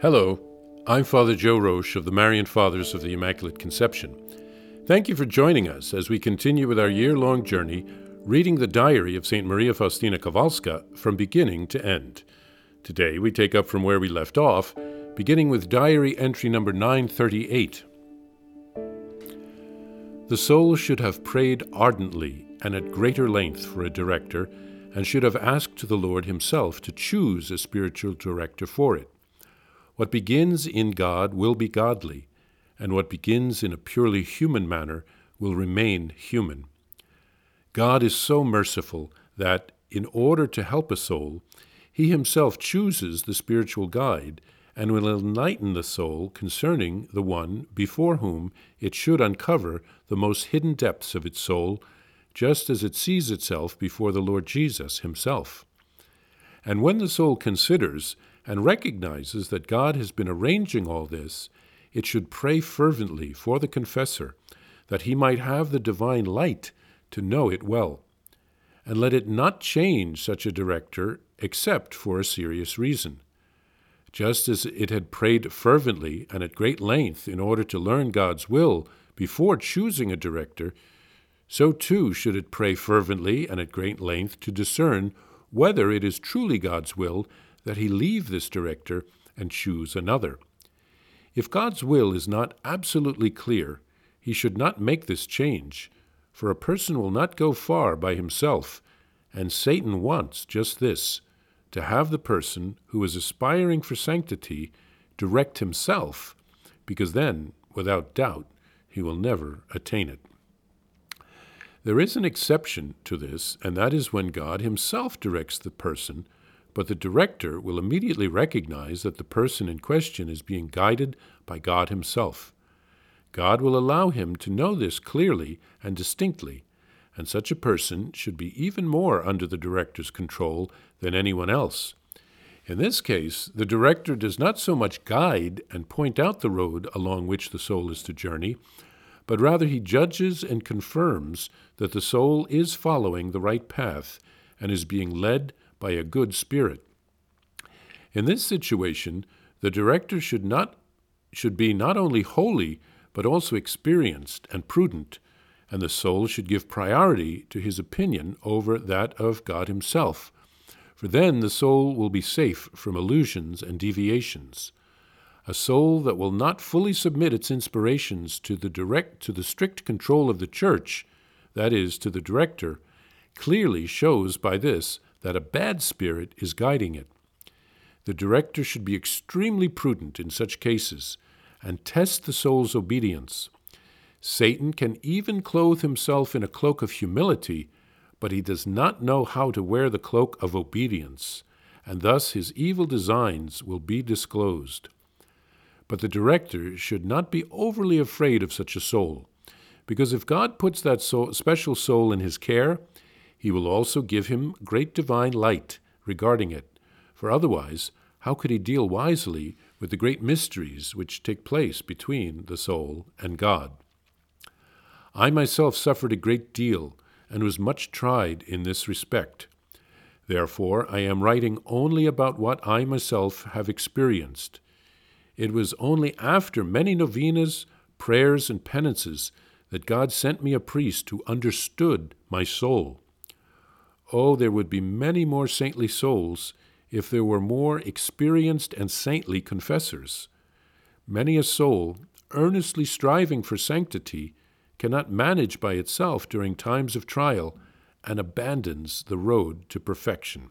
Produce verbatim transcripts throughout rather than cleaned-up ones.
Hello, I'm Father Joe Roche of the Marian Fathers of the Immaculate Conception. Thank you for joining us as we continue with our year-long journey reading the diary of Saint Maria Faustina Kowalska from beginning to end. Today we take up from where we left off, beginning with diary entry number nine thirty-eight. The soul should have prayed ardently and at greater length for a director, and should have asked the Lord himself to choose a spiritual director for it. What begins in God will be godly, and what begins in a purely human manner will remain human. God is so merciful that, in order to help a soul, he himself chooses the spiritual guide and will enlighten the soul concerning the one before whom it should uncover the most hidden depths of its soul, just as it sees itself before the Lord Jesus himself. And when the soul considers and recognizes that God has been arranging all this, it should pray fervently for the confessor, that he might have the divine light to know it well. And let it not change such a director except for a serious reason. Just as it had prayed fervently and at great length in order to learn God's will before choosing a director, so too should it pray fervently and at great length to discern whether it is truly God's will that he leave this director and choose another. If God's will is not absolutely clear, he should not make this change, for a person will not go far by himself, and Satan wants just this, to have the person who is aspiring for sanctity direct himself, because then, without doubt, he will never attain it. There is an exception to this, and that is when God himself directs the person, but the director will immediately recognize that the person in question is being guided by God himself. God will allow him to know this clearly and distinctly, and such a person should be even more under the director's control than anyone else. In this case, the director does not so much guide and point out the road along which the soul is to journey, but rather he judges and confirms that the soul is following the right path and is being led by a good spirit. In this situation, the director should not should be not only holy, but also experienced and prudent, and the soul should give priority to his opinion over that of God himself, for then the soul will be safe from illusions and deviations. A soul that will not fully submit its inspirations to the direct to the strict control of the Church, that is, to the director, clearly shows by this that a bad spirit is guiding it. The director should be extremely prudent in such cases and test the soul's obedience. Satan can even clothe himself in a cloak of humility, but he does not know how to wear the cloak of obedience, and thus his evil designs will be disclosed. But the director should not be overly afraid of such a soul, because if God puts that soul, special soul in his care, he will also give him great divine light regarding it, for otherwise, how could he deal wisely with the great mysteries which take place between the soul and God? I myself suffered a great deal and was much tried in this respect. Therefore, I am writing only about what I myself have experienced. It was only after many novenas, prayers, and penances that God sent me a priest who understood my soul. Oh, there would be many more saintly souls if there were more experienced and saintly confessors. Many a soul, earnestly striving for sanctity, cannot manage by itself during times of trial and abandons the road to perfection.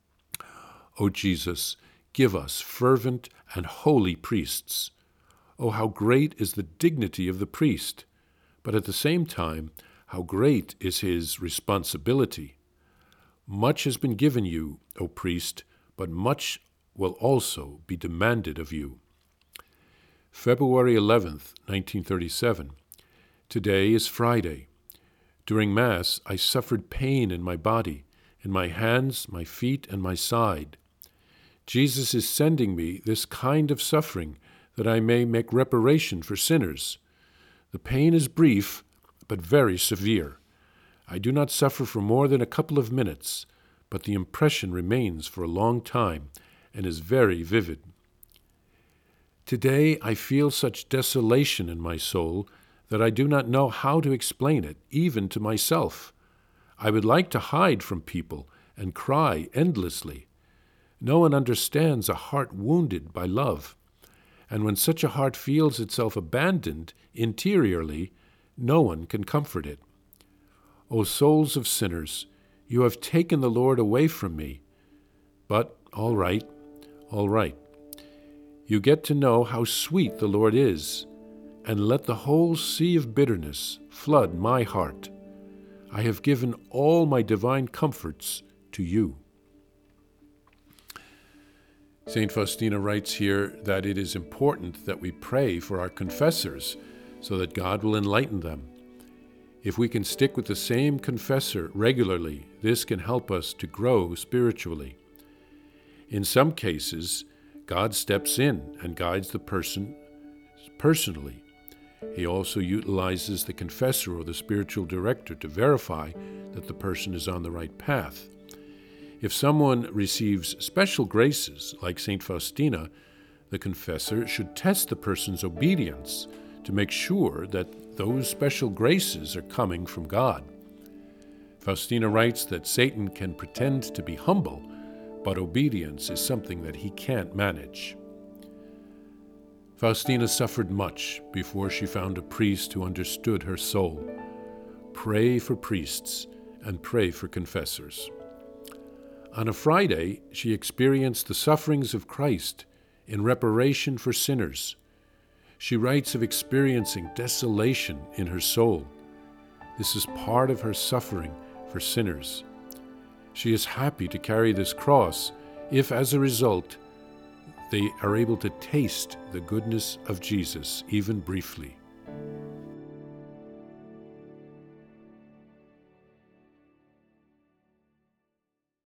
O Jesus, give us fervent and holy priests. Oh, how great is the dignity of the priest, but at the same time, how great is his responsibility. Much has been given you, O priest, but much will also be demanded of you. February eleventh, nineteen thirty-seven. Today is Friday. During Mass, I suffered pain in my body, in my hands, my feet, and my side. Jesus is sending me this kind of suffering that I may make reparation for sinners. The pain is brief, but very severe. I do not suffer for more than a couple of minutes, but the impression remains for a long time and is very vivid. Today I feel such desolation in my soul that I do not know how to explain it, even to myself. I would like to hide from people and cry endlessly. No one understands a heart wounded by love. And when such a heart feels itself abandoned interiorly, no one can comfort it. O souls of sinners, you have taken the Lord away from me. But all right, all right. You get to know how sweet the Lord is, and let the whole sea of bitterness flood my heart. I have given all my divine comforts to you. Saint Faustina writes here that it is important that we pray for our confessors so that God will enlighten them. If we can stick with the same confessor regularly, this can help us to grow spiritually. In some cases, God steps in and guides the person personally. He also utilizes the confessor or the spiritual director to verify that the person is on the right path. If someone receives special graces, like Saint Faustina, the confessor should test the person's obedience to make sure that those special graces are coming from God. Faustina writes that Satan can pretend to be humble, but obedience is something that he can't manage. Faustina suffered much before she found a priest who understood her soul. Pray for priests and pray for confessors. On a Friday, she experienced the sufferings of Christ in reparation for sinners. She writes of experiencing desolation in her soul. This is part of her suffering for sinners. She is happy to carry this cross if, as a result, they are able to taste the goodness of Jesus, even briefly.